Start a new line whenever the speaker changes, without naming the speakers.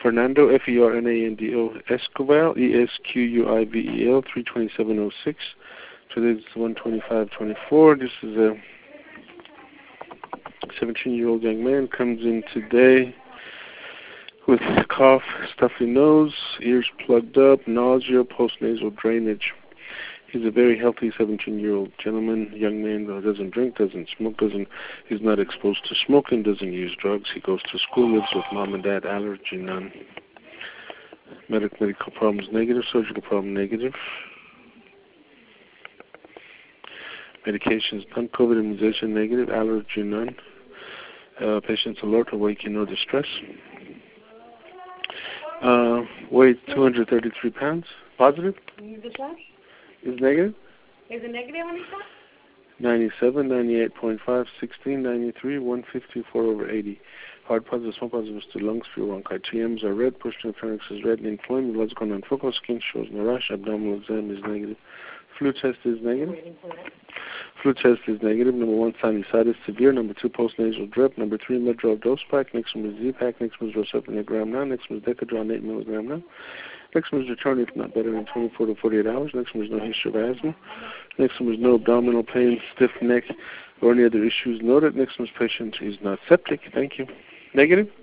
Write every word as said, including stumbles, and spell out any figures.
Fernando, F E R N A N D O, Esquivel, E S Q U I V E L, three twenty-seven oh six. Today's one twenty-five twenty-four. This is a seventeen-year-old young man, comes in today with cough, stuffy nose, ears plugged up, nausea, postnasal drainage. He's a very healthy seventeen-year-old gentleman, young man who doesn't drink, doesn't smoke, doesn't, he's not exposed to smoking, doesn't use drugs. He goes to school, lives with mom and dad, allergy none. Medic, medical problems negative, surgical problem negative. Medications none, COVID immunization negative, allergy none. Uh, patient's alert, awakening, no distress. Uh, weight two hundred thirty-three pounds. Positive? Is negative?
Is it negative, Anita?
ninety-seven, ninety-eight point five, sixteen, ninety-three, one fifty-four over eighty. Hard positive, small positive to lungs, few bronchi. T Ms are red, push nephronics is red, inflamed, blood's gone unfocal, skin shows no rash, abdominal exam is negative. Flu test is negative. Flu test is negative. Number one, sinusitis severe. Number two, postnasal drip. Number three, Medrol dose pack. Next one is Z-Pack. Next one is Rocephin gram now. Next one is Decadron eight milligram now. Next one is return if not better than twenty-four to forty-eight hours. Next one is no history of asthma. Next one is no abdominal pain, stiff neck, or any other issues noted. Next one's patient is not septic. Thank you. Negative?